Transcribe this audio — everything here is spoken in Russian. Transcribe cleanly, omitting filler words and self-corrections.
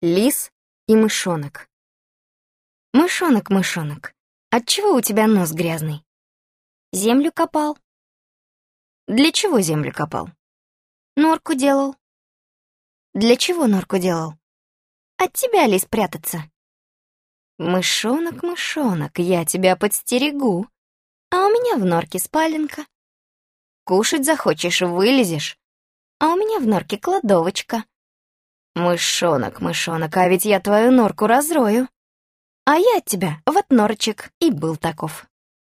Лис и мышонок. Мышонок, мышонок, отчего у тебя нос грязный? Землю копал. Для чего землю копал? Норку делал. Для чего норку делал? От тебя, лис, прятаться. Мышонок, мышонок, я тебя подстерегу. А у меня в норке спаленка. Кушать захочешь — вылезешь. А у меня в норке кладовочка. Мышонок, мышонок, а ведь я твою норку разрою. А я от тебя вот норчик и был таков.